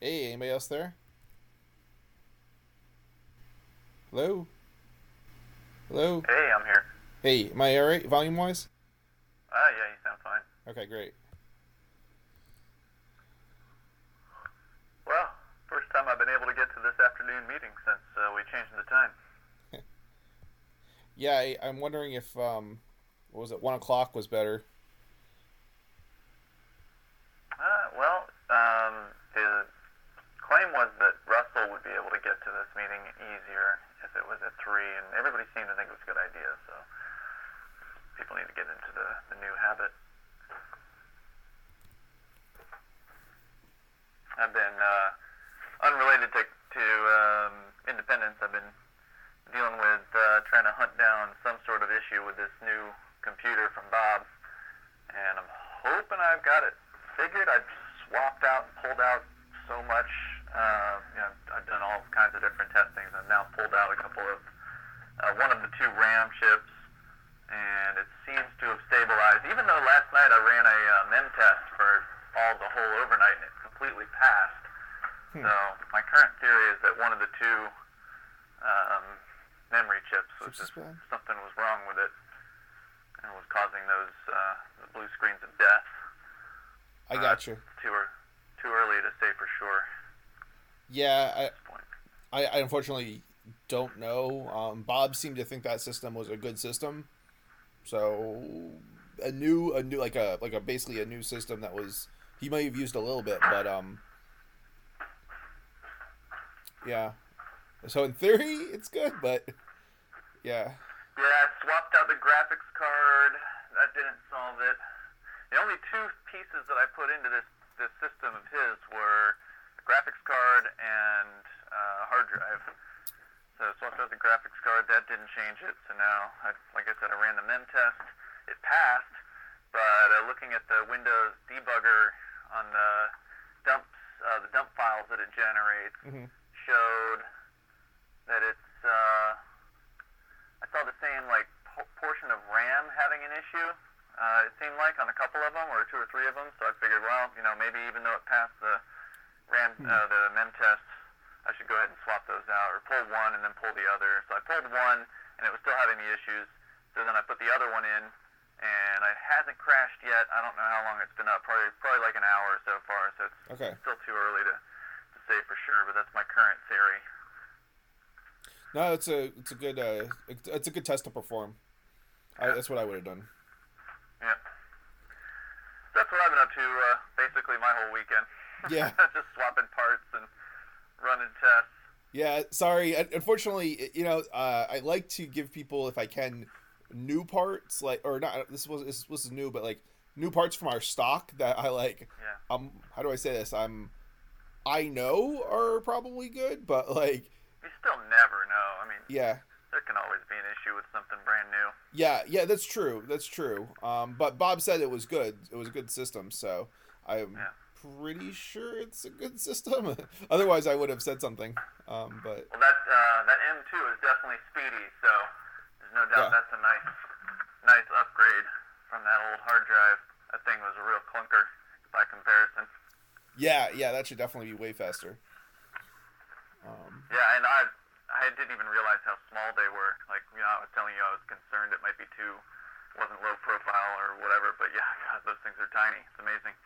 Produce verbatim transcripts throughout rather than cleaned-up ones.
Hey, anybody else there? Hello? Hello? Hey, I'm here. Hey, am I alright, volume wise? Ah, yeah, you sound fine. Okay, great. Well, first time I've been able to get to this afternoon meeting since uh, we changed the time. Yeah, I, I'm wondering if, um, what was it, one o'clock was better. Uh, well, um, the claim was that Russell would be able to get to this meeting easier if it was at three, and everybody seemed to think it was a good idea, so people need to get into the, the new habit. I've been, uh, unrelated to, to um, independence, I've been dealing with uh, trying to hunt down some sort of issue with this new computer from Bob, and I'm hoping I've got it figured. I've swapped out and pulled out so much. Uh, you know, I've done all kinds of different testings. I've now pulled out a couple of uh, one of the two RAM chips, and it seems to have stabilized. Even though last night I ran a uh, mem test for all the whole overnight, and it completely passed. Hmm. So my current theory is that one of the two um, memory chips was Chips is just bad. something was wrong with it and was causing those uh, the blue screens of death. I Uh, got you. Too ear- too early to say for sure Yeah, at I, this point. I, I unfortunately don't know. Um, Bob seemed to think that system was a good system, so a new, a new, like a, like a basically a new system that was he might have used a little bit, but um, yeah. So in theory, it's good, but yeah, Yeah, I swapped out the graphics card. That didn't solve it. The only two pieces that I put into this this system of his were a graphics card and uh, hard drive. So I swapped out the graphics card. That didn't change it. So now, I, like I said, I ran the mem test. It passed, but uh, looking at the Windows debugger on the dumps, uh, the dump files that it generates hmm showed that it's. Uh, I saw the same like po- portion of RAM having an issue. Uh, it seemed like on a couple of them, or two or three of them. So I figured, well, you know, maybe even though it passed the RAM, Hmm. uh, the mem test, I should go ahead and swap those out, or pull one and then pull the other. So I pulled one, and it was still having the issues. So then I put the other one in, and it hasn't crashed yet. I don't know how long it's been up. Probably, probably like an hour so far. So it's Okay. still too early to, to say for sure. But that's my current theory. No, it's a it's a good uh it's it's a good test to perform. I, Yeah. that's what I would have done. Yeah. That's what I've been up to, uh, basically my whole weekend. Yeah, Just swapping parts and running tests. yeah. Sorry, Un- unfortunately, you know, uh, I like to give people, if I can, new parts, like or not. This was this, this is new, but like new parts from our stock that I like. Yeah. Um, how do I say this? I'm I know are probably good, but like, You still never know. I mean, yeah, there can always be an issue with something brand new. yeah, yeah. That's true. That's true. Um, but Bob said it was good. It was a good system, so I'm Yeah. pretty sure it's a good system. Otherwise, I would have said something. Um, but Well, that uh, that M two is definitely speedy, so there's no doubt yeah, that's a nice, nice upgrade from that old hard drive. That thing was a real clunker by comparison. yeah, yeah. That should definitely be way faster. Um, Yeah, and I I didn't even realize how small they were. Like, you know, I was telling you I was concerned it might be too, wasn't low profile or whatever, but yeah, God, those things are tiny. It's amazing.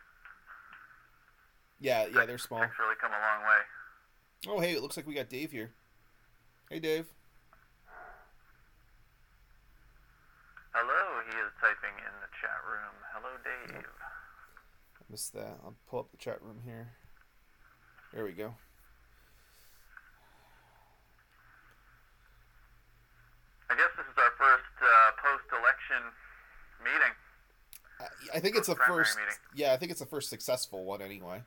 yeah, yeah. They're small. Tech's really come a long way. Oh, hey, it looks like we got Dave here. Hey, Dave. Hello, he is typing in the chat room. Hello, Nope, Dave. I missed that. I'll pull up the chat room here. There we go. I guess this is our first uh, post-election meeting, I, I think it's the post-primary first. meeting. Yeah, I think it's the first successful one anyway.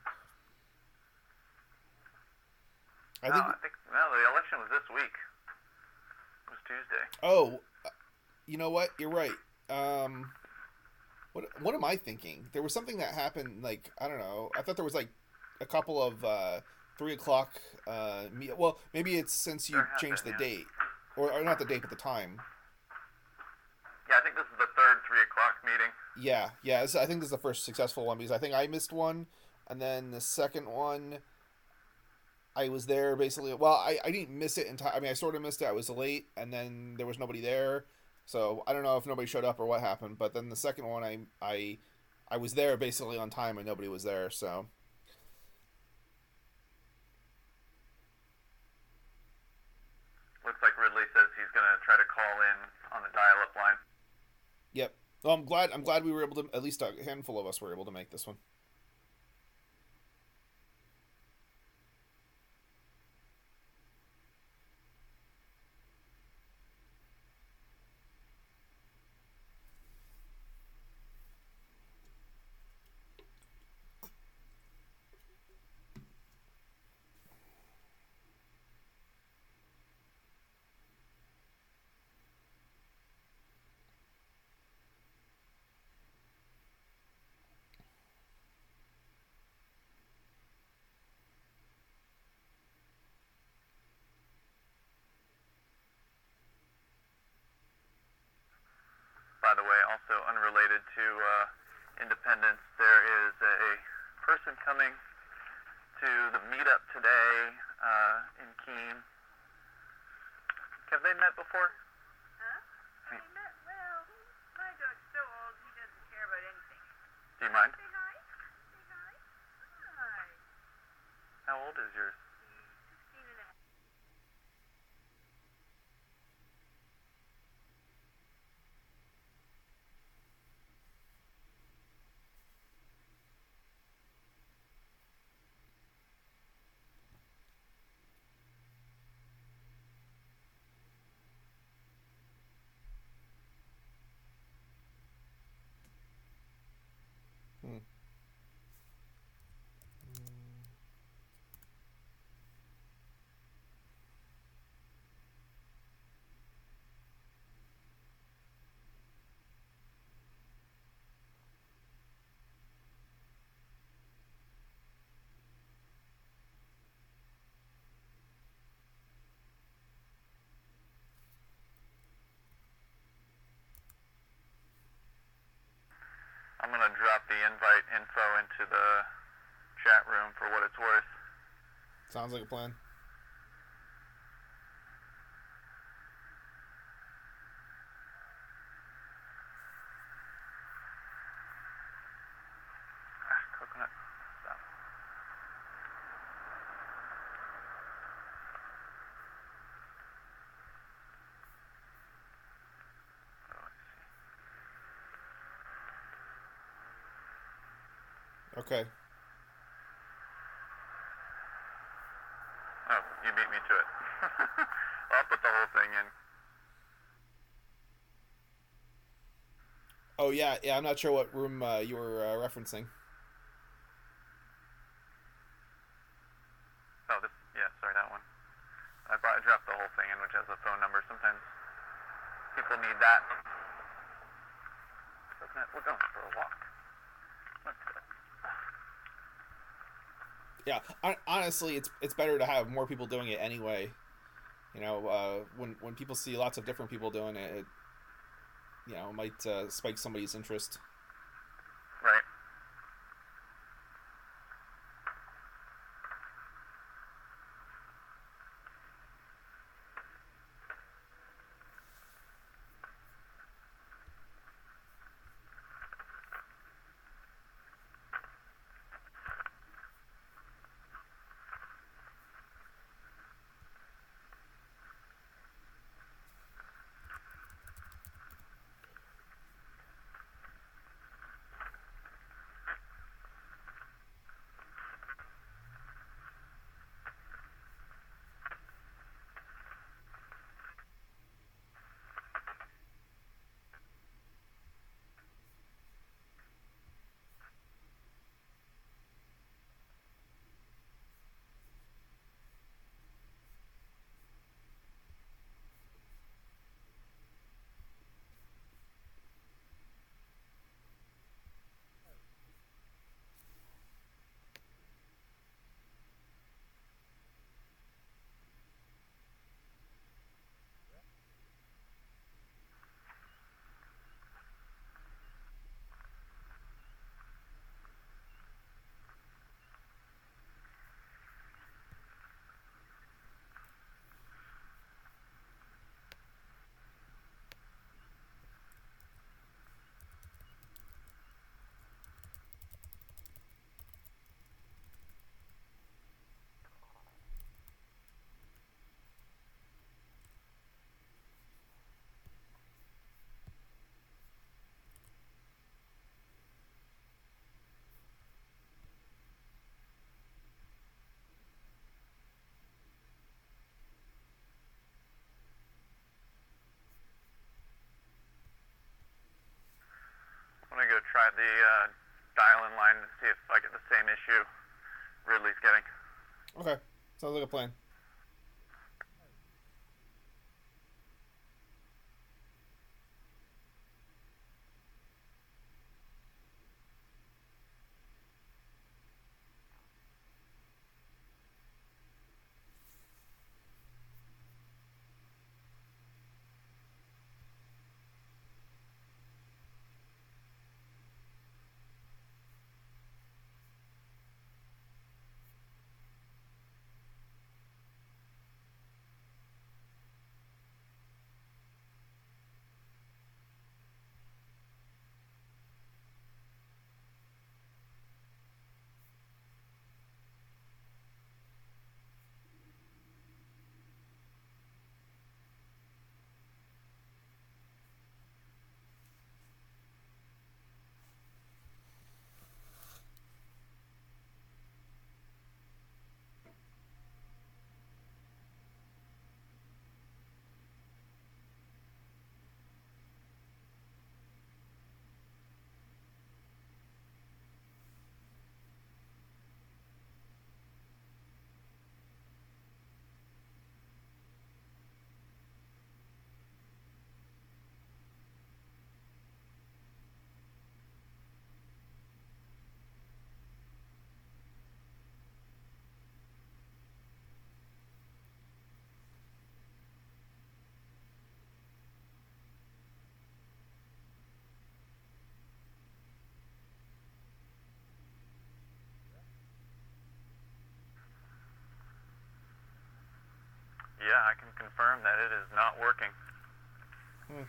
I No, think. I think no, the election was this week. It was Tuesday. Oh, uh, you know what? You're right. Um, what what am I thinking? There was something that happened. Like I don't know. I thought there was like a couple of uh, three o'clock. Uh, me- well, maybe it's since you There have changed the been, yeah. date, or, or not the date, but the time. Yeah, I think this is the third three o'clock meeting. Yeah, yeah. This, I think this is the first successful one because I think I missed one, and then the second one. I was there basically. Well, I, I didn't miss it in time. I mean, I sort of missed it. I was late, and then there was nobody there. So I don't know if nobody showed up or what happened. But then the second one, I I I was there basically on time, and nobody was there. So Looks like Ridley says he's going to try to call in on the dial-up line. yep. Well, I'm glad I'm glad we were able to. At least a handful of us were able to make this one. By the way, also unrelated to uh, Independence, there is a person coming to the meetup today uh, in Keene. Have they met before? Huh? They met, well, my dog's so old, he doesn't care about anything. Do you mind? Say hi. Say hi. Hi. How old is yours? He's sixteen and a half. Hmm. I'm going to drop the invite info into the chat room for what it's worth. Sounds like a plan. Ah, coconut. Stop. Oh, let's see. Okay. Oh, you beat me to it. Well, I'll put the whole thing in. Oh yeah, yeah. I'm not sure what room uh, you were uh, referencing. Oh, this, yeah, sorry, that one. I, brought, I dropped the whole thing in, which has a phone number. Sometimes people need that. Coconut, we're going for a walk. Let's go. Yeah, hon- honestly, it's it's better to have more people doing it anyway. You know, uh, when when people see lots of different people doing it, it you know might uh, spike somebody's interest. Right. the uh, dial-in line to see if I get the same issue Ridley's getting. Okay. Sounds like a plan. Yeah, I can confirm that it is not working. Hmm.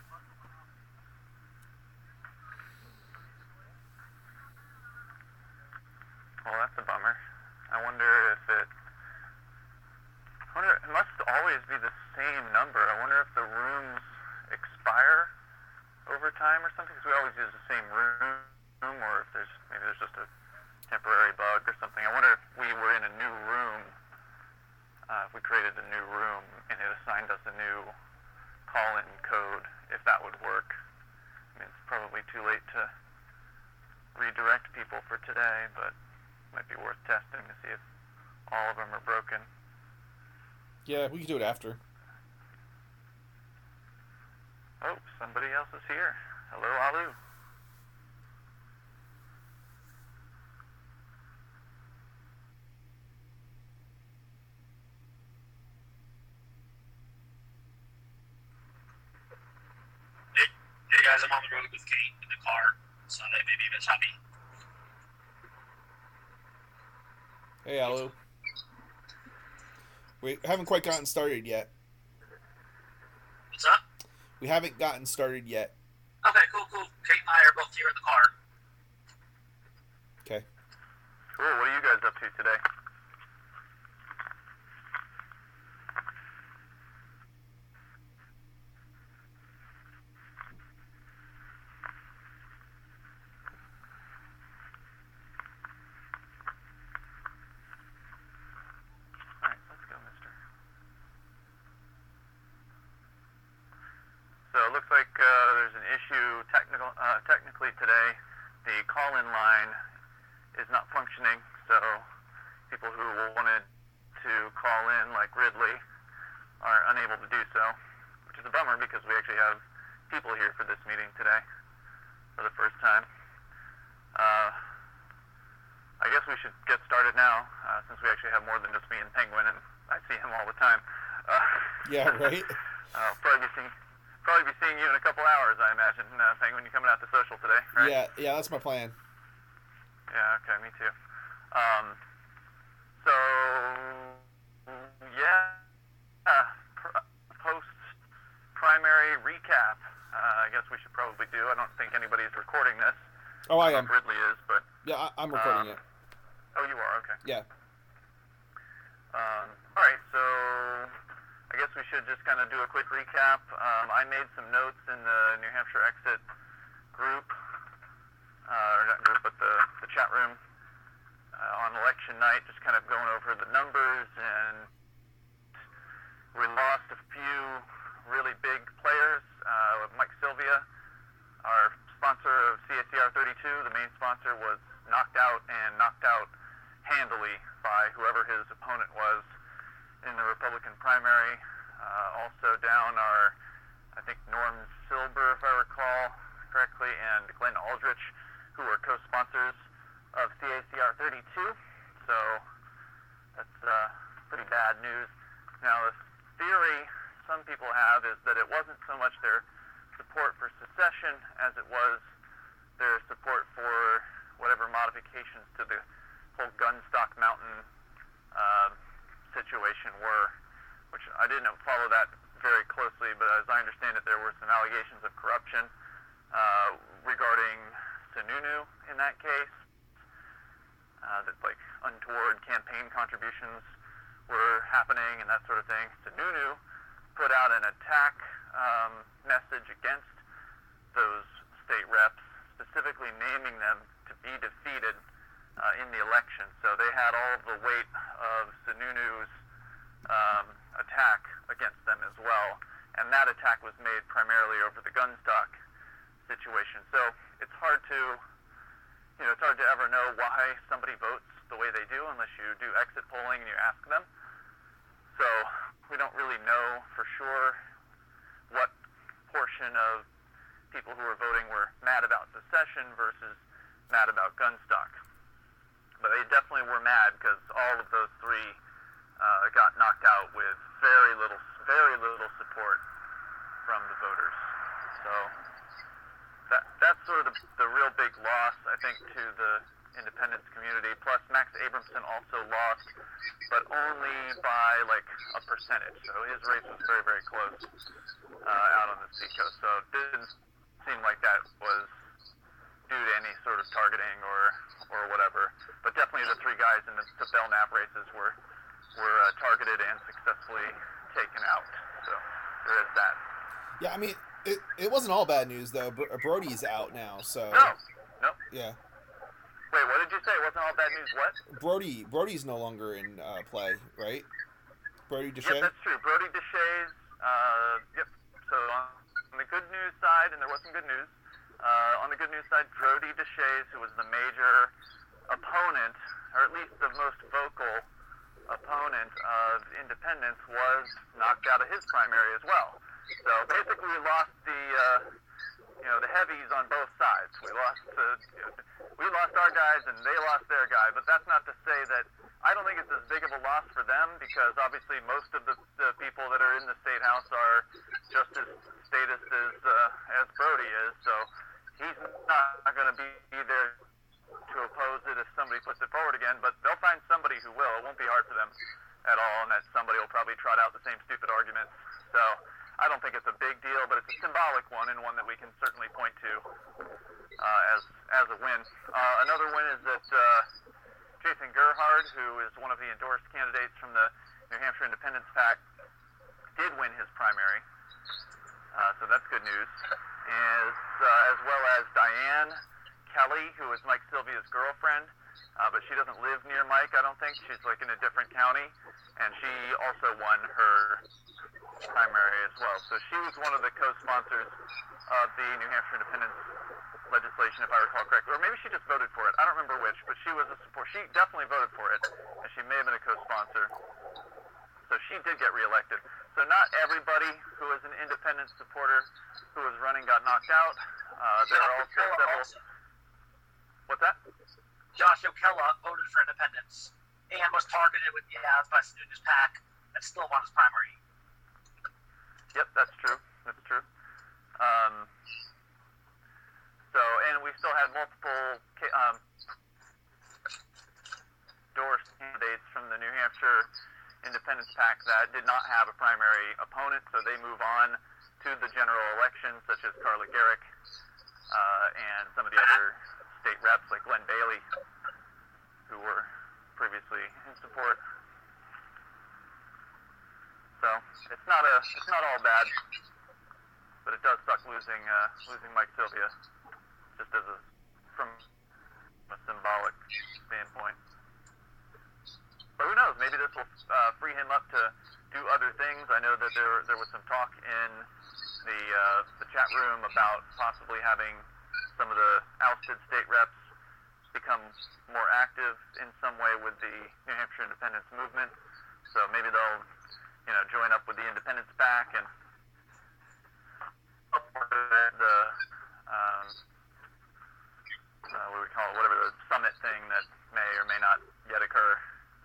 Well, that's a bummer. I wonder if it... I wonder, it must always be the same number. I wonder if the rooms expire over time or something, because we always use the same room, or if there's maybe there's just a temporary bug or something. I wonder if we were in a new room, uh, if we created a new room and it assigned us a new call-in code, if that would work. I mean, it's probably too late to redirect people for today, but it might be worth testing to see if all of them are broken. Yeah, we can do it after. Oh, somebody else is here. Hello, Alu. Hey, hey guys, I'm on the road with Kate in the car, so they may be a bit choppy. Hey, Alu. We haven't quite gotten started yet. What's up? We haven't gotten started yet. Okay, cool, cool. Kate and I are both here in the car. Okay. Cool. What are you guys up to today? Alright, let's go, mister. So it looks like uh, there's an issue technical, uh, technically today. The call-in line is not functioning, so people who wanted to call in, like Ridley, are unable to do so, which is a bummer because we actually have people here for this meeting today for the first time. Uh, I guess we should get started now, uh, since we actually have more than just me and Penguin, and I see him all the time. Uh, Yeah, right? I'll probably be seeing, probably be seeing you in a couple hours, I imagine. Uh, Penguin, you coming out to social today, right? Yeah, yeah, that's my plan. Yeah, okay, me too. Um, so, yeah, uh, pr- post-primary recap, uh, I guess we should probably do. I don't think anybody's recording this. Oh, I don't know am. if Ridley is, but... Yeah, I, I'm recording um, it. Oh, you are? Okay. Yeah. Um, all right, so I guess we should just kind of do a quick recap. Um, I made some notes in the New Hampshire Exit group, uh, or not group, but the, the chat room uh, on election night, just kind of going over the numbers, and we lost a few really big players. Uh, Mike Sylvia, our sponsor sponsor of C A C R thirty-two, the main sponsor, was knocked out and knocked out handily by whoever his opponent was in the Republican primary. Uh, also down are, I think, Norm Silber, if I recall correctly, and Glenn Aldrich, who were co-sponsors of C A C R thirty-two. So that's uh, pretty bad news. Now, the theory some people have is that it wasn't so much their support for secession as it was their support for whatever modifications to the whole Gunstock Mountain uh, situation were, which I didn't follow that very closely, but as I understand it, there were some allegations of corruption uh, regarding Sununu in that case, uh, that like untoward campaign contributions were happening and that sort of thing. Sununu put out an attack um, message against those state reps, specifically naming them to be defeated uh, in the election. So they had all of the weight of Sununu's um, attack against them as well. And that attack was made primarily over the Gunstock situation. So it's hard to, you know, it's hard to ever know why somebody votes the way they do unless you do exit polling and you ask them. So we don't really know for sure what portion of people who were voting were mad about secession versus mad about Gunstock. But they definitely were mad because all of those three uh, got knocked out with very little, very little support from the voters. So that that's sort of the, the real big loss, I think, to the independence community. Plus, Max Abramson also lost, but only by like a percentage. So his race was very, very close uh, out on the seacoast. So it didn't seem like that was due to any sort of targeting or or whatever. But definitely the three guys in the, the Belknap races were were uh, targeted and successfully taken out. So there is that. Yeah, I mean, it, it wasn't all bad news, though. Brody's out now, so... No, no. Yeah. Wait, what did you say? It wasn't all bad news, what? Brody, Brody's no longer in uh, play, right? Brody Deshay? Yep, that's true. Brody Deshay's, uh, yep. So on the good news side, and there was some good news, uh, on the good news side, Brody Deshay's, who was the major opponent, or at least the most vocal opponent of independence, was knocked out of his primary as well. So basically, we lost the, uh, you know, the heavies on both sides. We lost, uh, you know, we lost our guys, and they lost their guy. But that's not to say that I don't think it's as big of a loss for them, because obviously most of the, the people that are in the state house are just as statist as uh, as Brody is. So he's not going to be there to oppose it if somebody puts it forward again. But they'll find somebody who will. It won't be hard for them at all, and that somebody will probably trot out the same stupid arguments. So I don't think it's a big deal, but it's a symbolic one, and one that we can certainly point to uh, as as a win. Uh, another win is that uh, Jason Gerhard, who is one of the endorsed candidates from the New Hampshire Independence PAC, did win his primary, uh, so that's good news. As, uh, as well as Diane Kelly, who is Mike Sylvia's girlfriend, uh, but she doesn't live near Mike, I don't think. She's like in a different county, and she also won her primary as well. So she was one of the co-sponsors of the New Hampshire Independence legislation, if I recall correctly. Or maybe she just voted for it. I don't remember which, but she was a support. She definitely voted for it, and she may have been a co-sponsor. So she did get reelected. So not everybody who was an independent supporter who was running got knocked out. Uh, there are also several... What's that? Josh O'Kella voted for independence and was targeted with the ads by Sununu's PAC and still won his primary. Yep, that's true. That's true. Um, so, and we still had multiple um, endorsed candidates from the New Hampshire Independence PAC that did not have a primary opponent, so they move on to the general election, such as Carla Garrick uh, and some of the other state reps like Glenn Bailey, who were previously in support. So it's not a it's not all bad, but it does suck losing uh, losing Mike Sylvia, just as a from a symbolic standpoint. But who knows? Maybe this will uh, free him up to do other things. I know that there there was some talk in the uh, the chat room about possibly having some of the ousted state reps become more active in some way with the New Hampshire independence movement. So maybe they'll, you know, join up with the Independence PAC and support the, um, uh, what do we call it, whatever the summit thing that may or may not yet occur.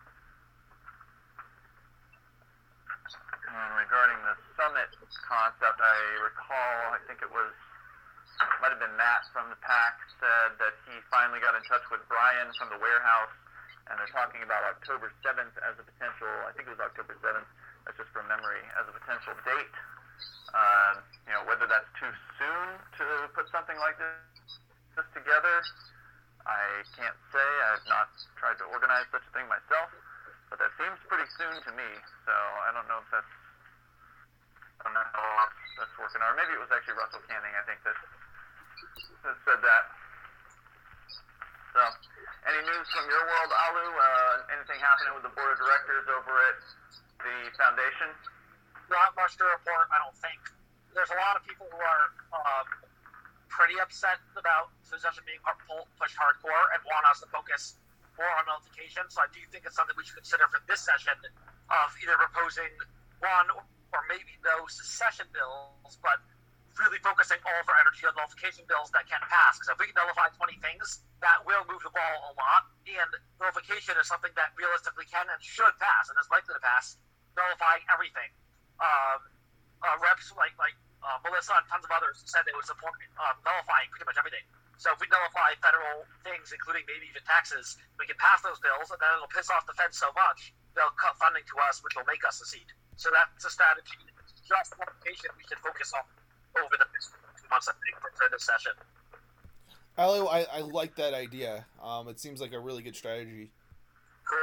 And regarding the summit concept, I recall, I think it was, might have been Matt from the PAC said that he finally got in touch with Brian from the warehouse, and they're talking about October seventh as a potential, I think it was October seventh, that's just from memory, as a potential date. Uh, you know, whether that's too soon to put something like this, this together, I can't say. I've not tried to organize such a thing myself, but that seems pretty soon to me, so I don't know if that's, I don't know how that's working, or maybe it was actually Russell Canning, I think, that, that said that. So, any news from your world, Alu? Uh, anything happening with the board of directors over at the foundation? Not much to report, I don't think. There's a lot of people who are um, pretty upset about the session being pushed hardcore and want us to focus more on nullification, so I do think it's something we should consider for this session of either proposing one or maybe no secession bills, but really focusing all of our energy on nullification bills that can pass. Because if we can nullify twenty things, that will move the ball a lot, and nullification is something that realistically can and should pass, and is likely to pass, nullifying everything. Um, uh, reps like like uh, Melissa and tons of others said they would support uh, nullifying pretty much everything. So if we nullify federal things, including maybe even taxes, we can pass those bills, and then it'll piss off the feds so much, they'll cut funding to us, which will make us secede. So that's a strategy. Just nullification we should focus on over the next two months, I think, for this session. Alu, I, I like that idea. Um, it seems like a really good strategy. Cool.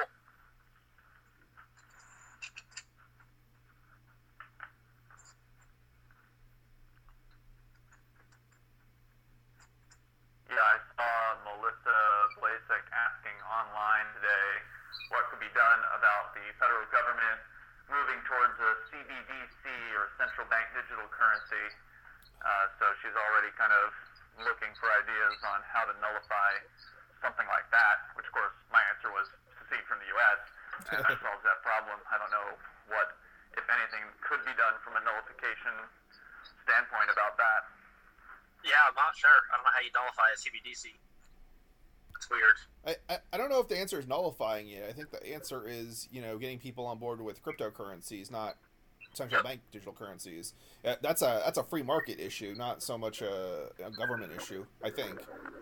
Yeah, I saw Melissa Blasek asking online today what could be done about the federal government moving towards a C B D C, or central bank digital currency. Uh, so she's already kind of looking for ideas on how to nullify something like that, which of course my answer was secede from the U S, and that solves that problem. I don't know what, if anything, could be done from a nullification standpoint about that. Yeah, I'm not sure. I don't know how you nullify a C B D C. It's weird. I, I, I don't know if the answer is nullifying it. I think the answer is, you know, getting people on board with cryptocurrencies, not central bank digital currencies. Uh, That's a that's a free market issue, not so much a, a government issue, I think.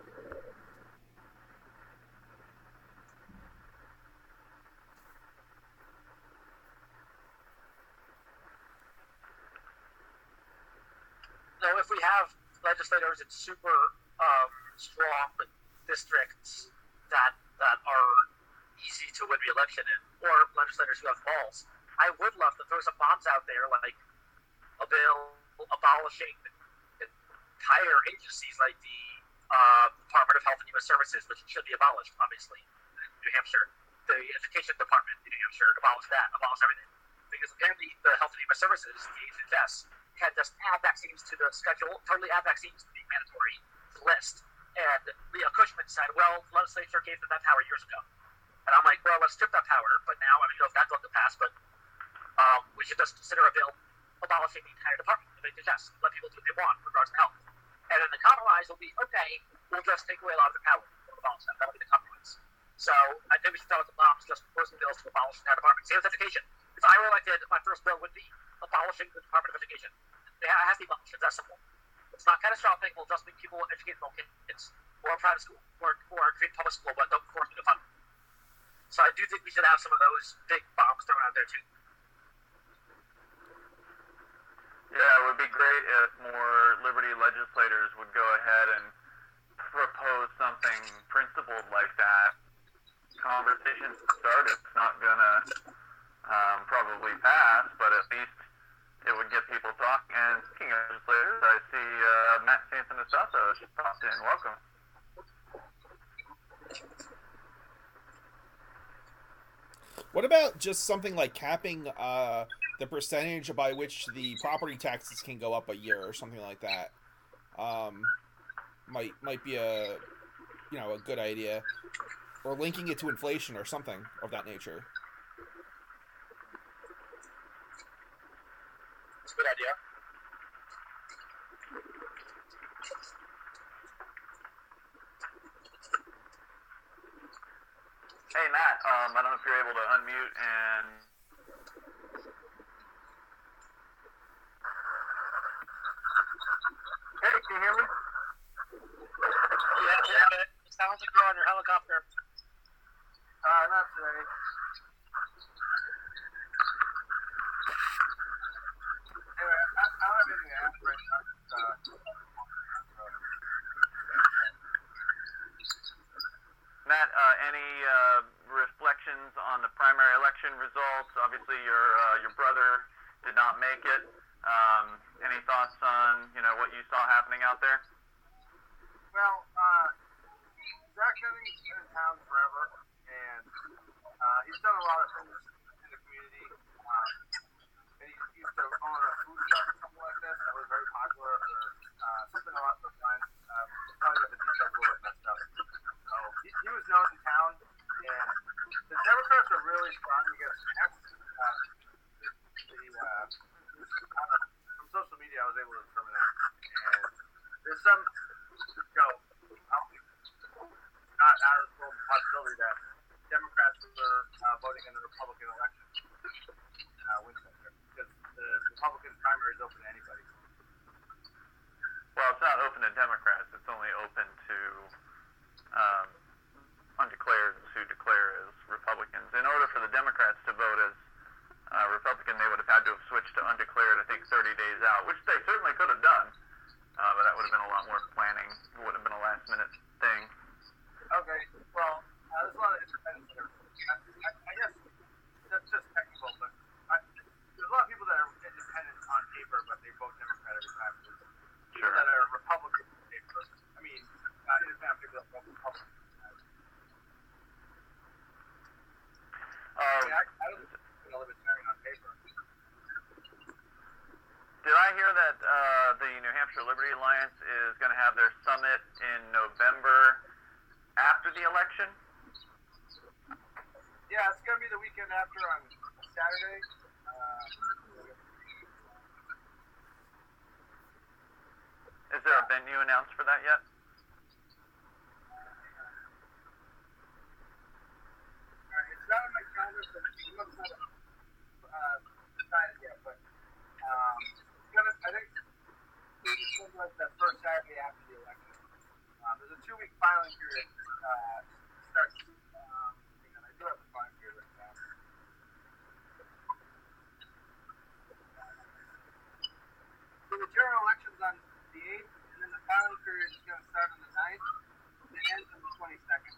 So if we have legislators in super um, strong districts that that are easy to win re-election in, or legislators who have balls, I would love to throw some bombs out there, like a bill abolishing entire agencies like the uh, Department of Health and Human Services, which should be abolished, obviously, in New Hampshire. The Education Department in New Hampshire, abolish that, abolish everything. Because apparently the Health and Human Services, the H H S, can just add vaccines to the schedule, totally add vaccines to the mandatory list. And Leah Cushman said, well, the legislature gave them that power years ago. And I'm like, well, let's strip that power, but now, I don't know if that's going to pass, but um, we should just consider a bill abolishing the entire department of H H S, let people do what they want in regards to health. And then the compromise will be, okay, we'll just take away a lot of the power. We'll abolish that. That'll be the compromise. So I think we should start with the bombs, just proposing bills to abolish the entire department. Same with education. If I were elected, my first bill would be abolishing the Department of Education. It has to be abolished. It's that simple. It's not catastrophic. We'll just make people educate their kids, or a private school, or, or create public school, but don't force me to fund it. So I do think we should have some of those big bombs thrown out there too. Yeah, it would be great if more Liberty legislators would go ahead and propose something principled like that. Conversations start. It's not gonna um, probably pass, but at least it would get people talking. And speaking of legislators, I see uh, Matt Santonasato just popped in. Welcome. What about just something like capping uh, the percentage by which the property taxes can go up a year or something like that? Um, might might be a you know a good idea, or linking it to inflation or something of that nature. It's a good idea. Hey Matt, um, I don't know if you're able to unmute and. Hey, can you hear me? Yeah, yeah. It sounds like you're on your helicopter. Uh, not today. Anyway, I, I don't have anything to ask right now. Uh, Matt, uh, any uh, reflections on the primary election results? Obviously, your uh, your brother did not make it. Um, any thoughts on you know what you saw happening out there? Well, uh, Zach Jennings has been in town forever, and uh, he's done a lot of things in the community. Um, and he used to own a food truck or something like this that was very popular, or uh, something along those lines. Um, probably got the details a little bit messed up. So he, he was known in town, and the Democrats are really strong against X. Uh, the, the, uh, uh, from social media, I was able to determine that. And there's some, you know, not out of the world possibility that Democrats were uh, voting in the Republican election uh, Winchester, because the Republican primary is open to anybody. Well, it's not open to Democrats. It's only open to um, undeclared who declare as Republicans. In order for the Democrats to vote as uh, Republican, they would have had to have switched to undeclared, I think, thirty days out, which they certainly could have done, uh, but that would have been a lot more planning. It would have been a last-minute thing. Okay, well, uh, there's a lot of independents there. I, I, I guess that's just technical, but I, there's a lot of people that are independent on paper, but they vote Democrat every time. There's people Sure. that are Republican on paper. I mean, uh, independent people that vote Republican. I, Uh, mean, I, I don't think I'm a libertarian on paper. Did I hear that uh, the New Hampshire Liberty Alliance is going to have their summit in November after the election? Yeah, it's going to be the weekend after on Saturday. Uh, Is there a venue announced for that yet? Uh, it's not on my calendar, so it's not uh, decided yet, but um, it's gonna, I think it's going to be like the first Saturday after the election. Um, there's a two-week filing period. Uh, starts. Um, hang on, I do have the filing period right now. So the general election's on the eighth, and then the filing period is going to start on the ninth, and it ends on the twenty-second.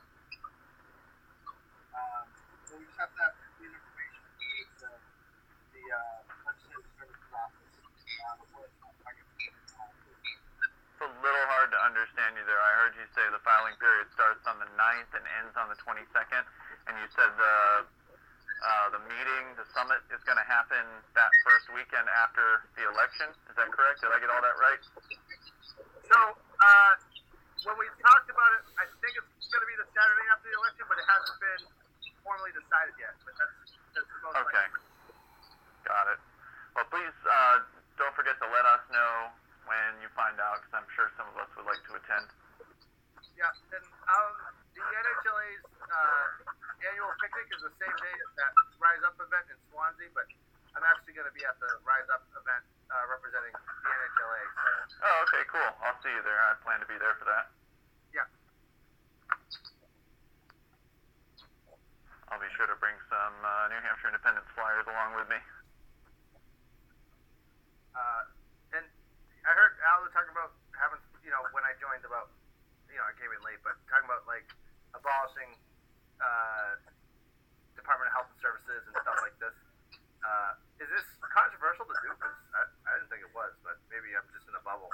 Um, so we just have to have complete information with the, the uh, legislative services office uh, before it's I can It's a little hard to understand you there. I heard you say the filing period starts on the ninth and ends on the twenty-second, and you said the uh, the meeting, the summit, is going to happen that first weekend after the election. Is that correct? Did I get all that right? So, uh, when we talked about it, I think it's going to be the Saturday after the election, but it hasn't been formally decided yet. But that's, that's the most Okay. likely. Got it. Well, please uh, don't forget to let us know when you find out, because I'm sure some of us would like to attend. Yeah, and um, the N H L A's uh, annual picnic is the same day as that Rise Up event in Swansea, but I'm actually going to be at the Rise Up event uh, representing the N H L A. So, Oh, okay, cool. I'll see you there. I plan to be there for that. yeah. I'll be sure to bring some uh, New Hampshire Independence flyers along with me. Uh, and I heard Al was talking about having, you know, when I joined about, you know, I came in late, but talking about like abolishing uh, Department of Health and Services and stuff like this. Uh, is this controversial to do? Because I, I didn't think it was, but maybe I'm just in a bubble.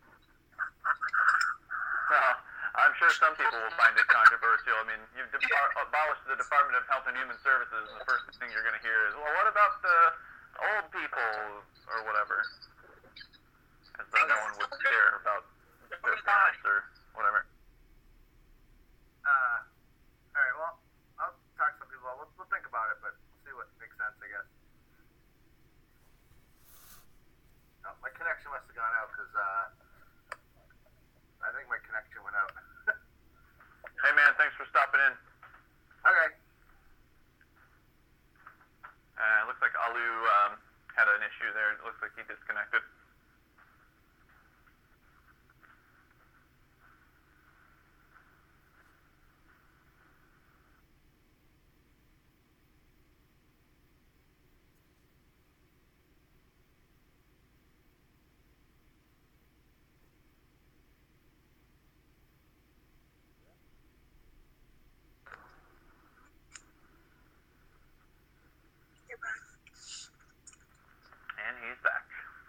Well, I'm sure some people will find it controversial. I mean, you've de- abolished the Department of Health and Human Services, and the first thing you're going to hear is, well, what about the old people or whatever? As though no one would care about their parents or whatever. Uh, all right. Well, I'll talk to some people. We'll, we'll think about it, but we'll see what makes sense, I guess. No, my connection must have gone out because uh, I think my connection went out. Hey man, thanks for stopping in. Okay. Uh, it looks like Alu um, had an issue there. It looks like he disconnected. And he's back.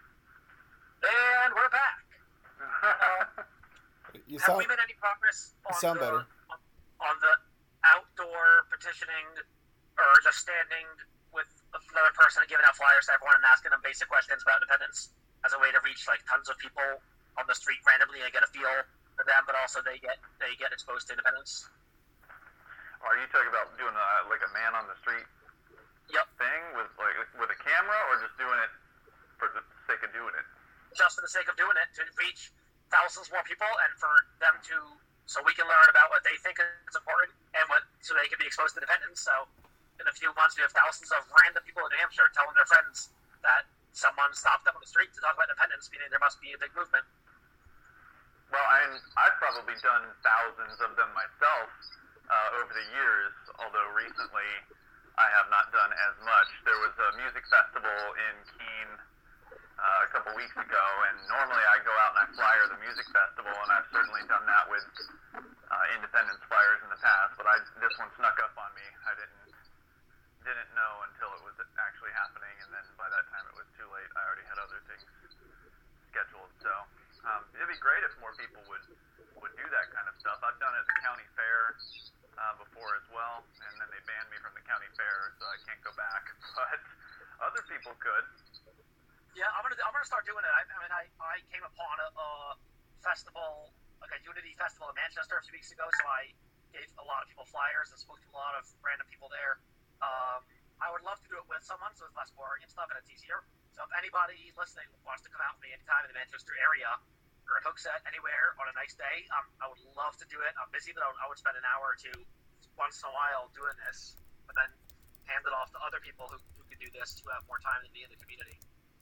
And we're back. Uh, You have sound we made any progress on sound the better. on the outdoor petitioning or just standing with another person and giving out flyers to everyone and asking them basic questions about independence as a way to reach like tons of people on the street randomly and get a feel for them, but also they get they get exposed to independence? Or are you talking about doing a, like a man on the street Yep. thing with like with a camera, or just doing it for the sake of doing it? Just for the sake of doing it, to reach thousands more people and for them to, so we can learn about what they think is important and what, so they can be exposed to independence. So in a few months, we have thousands of random people in New Hampshire telling their friends that someone stopped them on the street to talk about independence, meaning there must be a big movement. Well, I I've probably done thousands of them myself uh, over the years, although recently I have not done as much. There was a music festival in Keene uh, a couple weeks ago, and normally I go out and I flyer the music festival, and I've certainly done that with uh, independence flyers in the past, but I, this one snuck up on me. I didn't didn't know until it was actually happening, and then by that time it was too late. I already had other things scheduled, so um, it'd be great if more people would, would do that kind of stuff. I've done it at the county fair uh, before as well, and then they banned me from the county fair, so I can't go back, but other people could. Yeah, I'm gonna I'm gonna start doing it. I, I mean, I, I came upon a, a festival, like a Unity festival in Manchester a few weeks ago, so I gave a lot of people flyers and spoke to a lot of random people there. Um, I would love to do it with someone, so it's less boring and stuff, and it's easier. So if anybody listening wants to come out with me anytime in the Manchester area or at Hookset anywhere on a nice day, um, I would love to do it. I'm busy, but I would, I would spend an hour or two once in a while doing this, but then hand it off to other people who, who can do this who have more time than me in the community.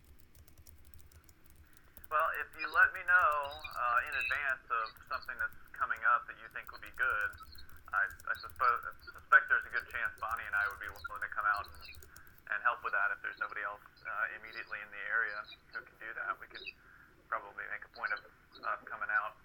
Well, if you let me know uh, in advance of something that's coming up that you think would be good, I, I suppose, suspect there's a good chance Bonnie and I would be willing to come out and, and help with that if there's nobody else uh, immediately in the area who can do that. We could probably make a point of uh, coming out.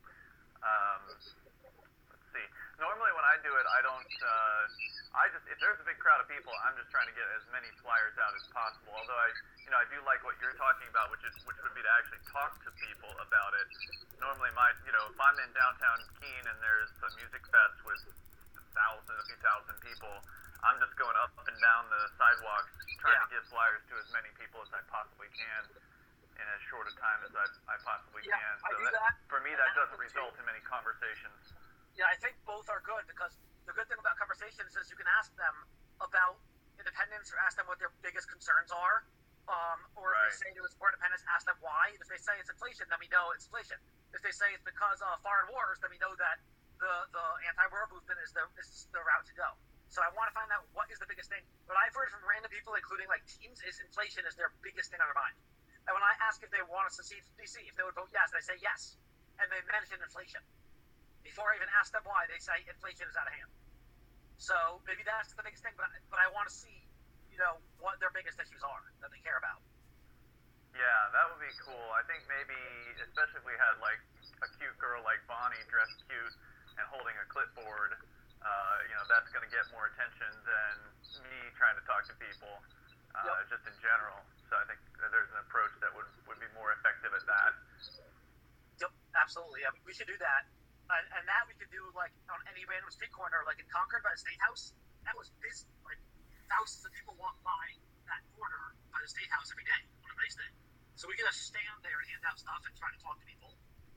Um, let's see. Normally when I do it, I don't, uh, I just, if there's a big crowd of people, I'm just trying to get as many flyers out as possible. Although I, you know, I do like what you're talking about, which is, which would be to actually talk to people about it. Normally my, you know, if I'm in downtown Keene and there's a music fest with a thousand, a few thousand people, I'm just going up and down the sidewalks trying Yeah. to give flyers to as many people as I possibly can in as short a time as I, I possibly Yeah, can. I So do that, that. for me, that doesn't result in many conversations. Yeah, I think both are good because the good thing about conversations is you can ask them about independence or ask them what their biggest concerns are. Um, or if Right. they say they would support independence, ask them why. If they say it's inflation, then we know it's inflation. If they say it's because of foreign wars, then we know that the, the anti-war movement is the is the route to go. So I want to find out what is the biggest thing. What I've heard from random people, including like teens, is inflation is their biggest thing on their mind. And when I ask if they want us to see D C, if they would vote yes, they say yes. And they mention inflation. Before I even ask them why, they say inflation is out of hand. So maybe that's the biggest thing, but, but I want to see, you know, what their biggest issues are that they care about. Yeah, that would be cool. I think maybe, especially if we had like a cute girl like Bonnie dressed cute and holding a clipboard, uh, you know, that's going to get more attention than me trying to talk to people, uh, Yep. just in general. So I think that there's an approach that would, would be more effective at that. Yep, absolutely. I mean, we should do that. And, and that we could do like on any random street corner, like in Concord by the State House. That was busy. Like thousands of people walk by that corner by the State House every day on a nice day. So we could just stand there and hand out stuff and try to talk to people.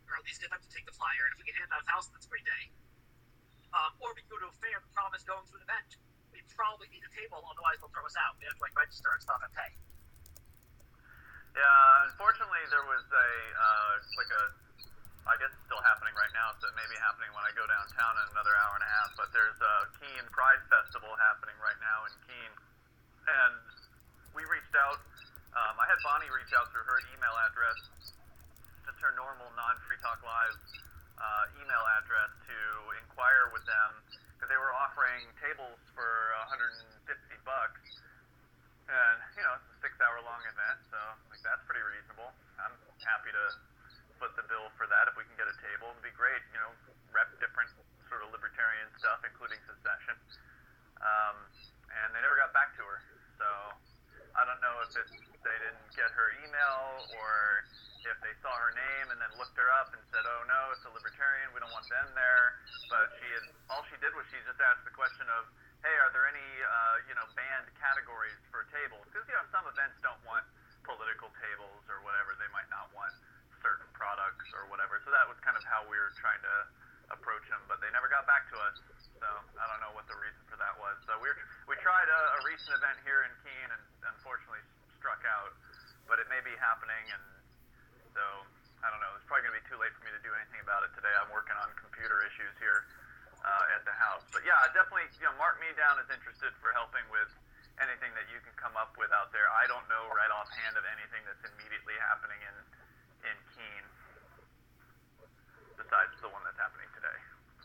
or at least get them to take the flyer. And if we can hand out a thousand, that's a great day. Um, or we can go to a fair. The problem is going to an event. We probably need a table, otherwise they'll throw us out. We have to like register and stuff and pay. Yeah, unfortunately, there was a uh, like a. I guess it's still happening right now, so it may be happening when I go downtown in another hour and a half. But there's a Keene Pride Festival happening right now in Keene, and we reached out. Um, I had Bonnie reach out through her email address, just her normal non-Free Talk Live uh, email address, to inquire with them because they were offering tables for one hundred fifty bucks, and you know it's a six-hour-long event, so like that's pretty reasonable. I'm happy to foot the bill for that if we can get a table. It'd be great, you know, rep different sort of libertarian stuff, including secession. Um, and they never got back to her, so I don't know if it's they didn't get her email or if they saw her name and then looked her up and said, oh no, it's a libertarian, we don't want them there. But she had, all she did was she just asked the question of, hey, are there any, uh, you know, banned categories for tables? Because, you know, some events don't want political tables or whatever. They might not want certain products or whatever. So that was kind of how we were trying to approach them, but they never got back to us. So I don't know what the reason for that was. So we we tried a, a recent event here in Keene and unfortunately struck out, but it may be happening, and so I don't know. It's probably going to be too late for me to do anything about it today. I'm working on computer issues here uh, at the house. But yeah, definitely, you know, mark me down as interested for helping with anything that you can come up with out there. I don't know right offhand of anything that's immediately happening in in Keene besides the one that's happening today.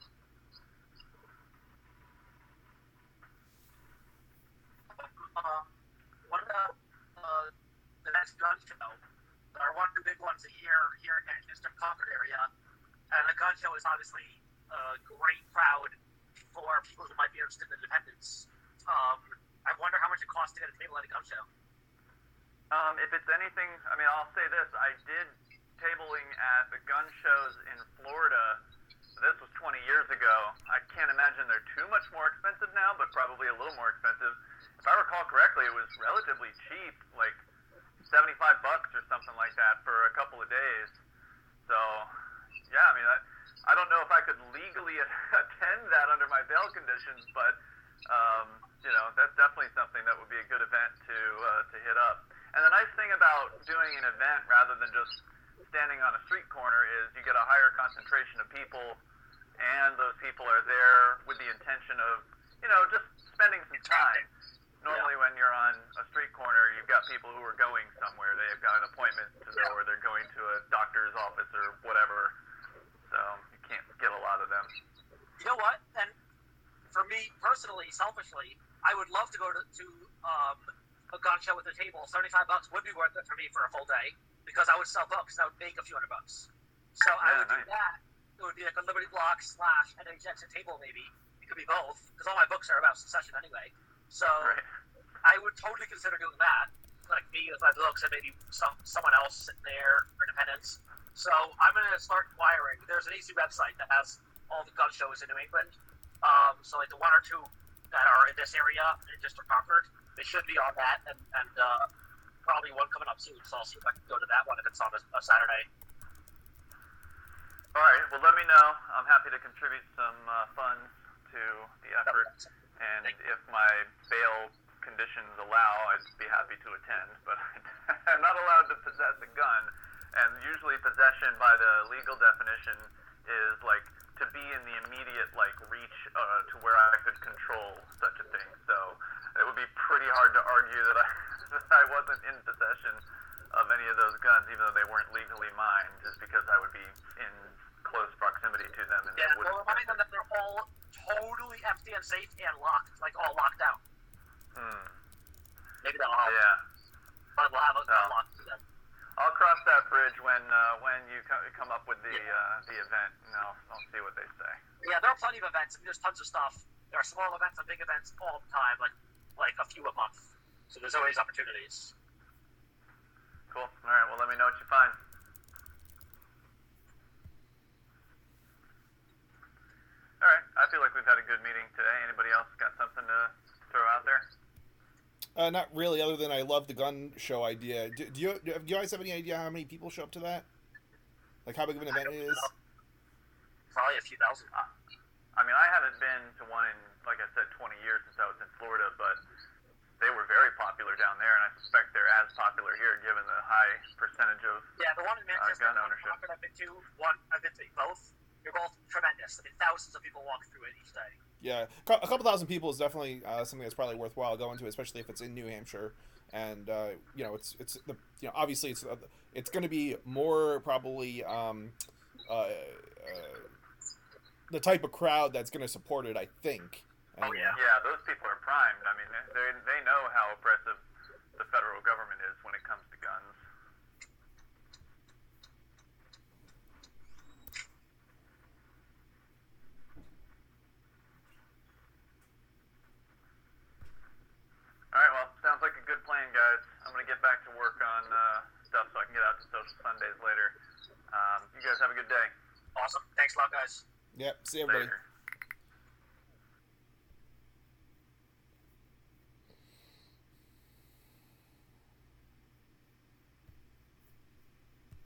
Uh, one of the uh, the next gun show, or one of the big ones a year here in the Eastern Concord area, and the gun show is obviously a great crowd for people who might be interested in independence. Um, I wonder how much it costs to get a table at a gun show. Um, if it's anything, I mean, I'll say this: I did tabling at the gun shows in Florida. This was twenty years ago. I can't imagine they're too much more expensive now, but probably a little more expensive. If I recall correctly, it was relatively cheap, like seventy-five bucks or something like that for a couple of days. So, yeah, I mean, I, I don't know if I could legally attend that under my bail conditions, but, um, you know, that's definitely something that would be a good event to uh, to hit up. And the nice thing about doing an event rather than just standing on a street corner is you get a higher concentration of people, and those people are there with the intention of, you know, just spending some time. Normally when you're on a street corner, you've got people who are going somewhere. They've got an appointment to go, or they're going to a doctor's office or whatever. So you can't get a lot of them. You know what? And for me personally, selfishly, I would love to go to, to um, a gun show with a table. seventy-five bucks would be worth it for me for a full day, because I would sell books. That would make a few hundred bucks. So yeah, I would nice. do that. It would be like a Liberty Block slash N H X table, maybe. It could be both, because all my books are about secession anyway. So right. I would totally consider doing that, like me with my books and maybe some someone else sitting there for independence. So I'm going to start inquiring. There's an easy website that has all the gun shows in New England. Um, so like the one or two that are in this area, in District Concord, they should be on that, and, and uh, probably one coming up soon. So I'll see if I can go to that one if it's on a, a Saturday. All right. Well, let me know. I'm happy to contribute some uh, funds to the effort. And if my bail conditions allow, I'd be happy to attend, but I'm not allowed to possess a gun, and usually possession by the legal definition is like to be in the immediate like reach uh, to where I could control such a thing. So it would be pretty hard to argue that I, that I wasn't in possession of any of those guns, even though they weren't legally mine, just because I would be in close proximity to them. And yeah, well, remind them that they're all totally empty and safe and locked, like all locked down. Hmm. Maybe that'll help. Yeah. But we'll have a no. lock to them. I'll cross that bridge when uh, when you co- come up with the yeah. uh, the event, and I'll, I'll see what they say. Yeah, there are plenty of events. I mean, there's tons of stuff. There are small events and big events all the time, like like a few a month. So there's always opportunities. Cool. All right. Well, let me know what you find. All right. I feel like we've had a good meeting today. Anybody else got something to throw out there? Uh, not really, other than I love the gun show idea. Do, do, you, do you guys have any idea how many people show up to that? Like how big of an event it is? Probably a few thousand. I mean, I haven't been to one in, like I said, twenty years since I was in Florida, but they were very popular down there, and I suspect they're as popular here given the high percentage of Yeah, the one in uh, Manchester, gun the one ownership. in Concord I've been to, one I've been to both. They're both tremendous. I mean, thousands of people walk through it each day. Yeah, a couple thousand people is definitely uh, something that's probably worthwhile going to, especially if it's in New Hampshire. And uh, you know, it's it's the you know obviously it's uh, it's going to be more probably um, uh, uh, the type of crowd that's going to support it. I think. Oh, Anyway. yeah. Yeah, those people are primed. I mean, they they know how oppressive the federal government is when it comes to guns. All right, well, sounds like a good plan, guys. I'm gonna get back to work on uh, stuff so I can get out to Social Sundays later. Um, you guys have a good day. Awesome. Thanks a lot, guys. Yep. See everybody. Later.